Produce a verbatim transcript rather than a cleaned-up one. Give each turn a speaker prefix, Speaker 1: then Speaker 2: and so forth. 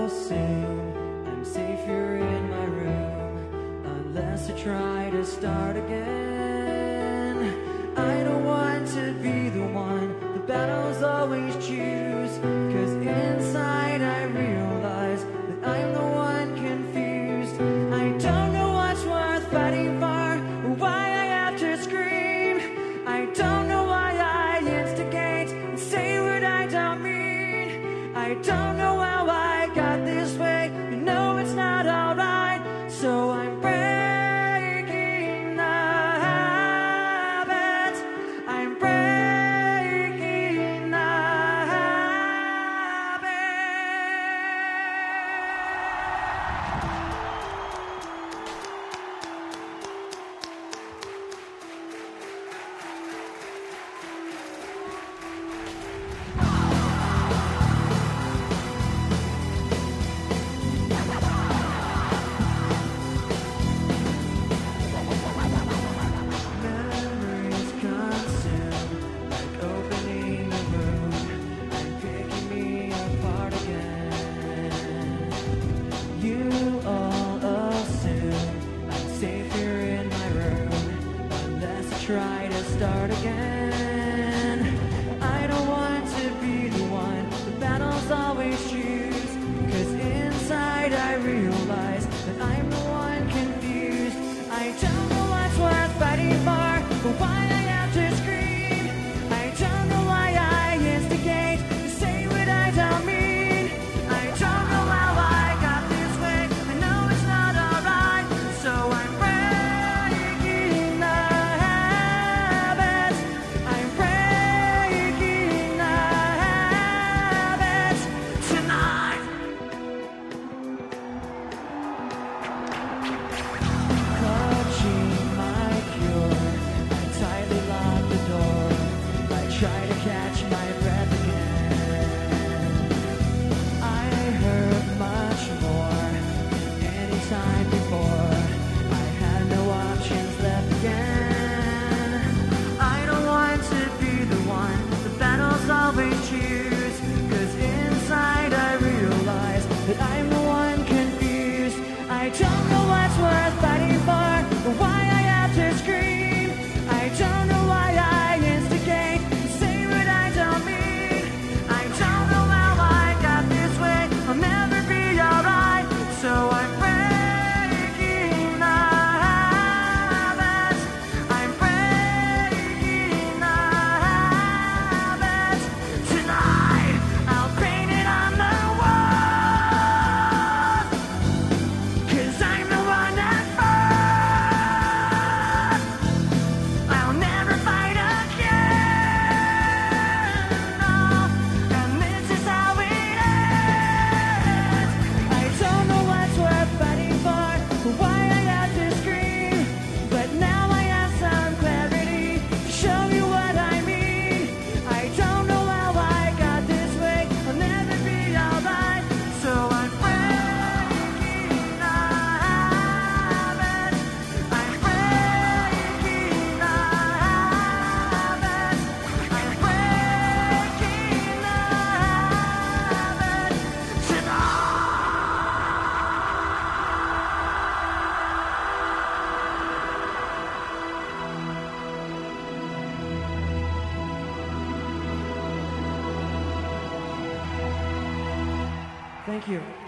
Speaker 1: oh soon I'm safer in my room, unless I try to start again. I don't want to be the one the battles always choose, 'cause inside I realize that I'm the one confused. I don't know what's worth fighting for, or why I have to scream. I don't know why I instigate and say what I don't mean. I don't know how I got this way, you know it's not alright. So I'm breaking the habit, I'm breaking the habit. Memories consume, like opening the room and picking me apart again. You all assume I'm safer in my room, unless I try to start again. I don't want to be the one the battles always choose, 'cause inside I realize that I'm the one confused. I don't know what's worth fighting for, or why I have to scream. I don't know why I instigate to say what I don't mean. I don't know how I got this way, I know it's not alright. So I'm breaking the habit, I'm breaking the habit tonight. Clutching my cure, I tightly lock the door. I try to catch my breath again. I heard much more than any time before. I had no options left again. I don't want to be the one the battles always choose, 'cause inside I realize that I'm the one confused. I don't know what's worth fighting for, or why I have to scream. I don't know why I instigate and say what I don't mean. I don't know how I got this way, I'll never be alright. So I'm breaking the habit, I'm breaking the habit tonight. I'll paint it on the wall, 'cause I'm the one that fought. I'll never fight again, no, and this is how it ends. I don't know what's worth fighting for, or why I have to scream, but now I have some clarity to show you what I mean. I don't know how I got this way, I'll never be alright. So I'm breaking the habit, I'm breaking the habit, I'm breaking the habit tonight. Thank you.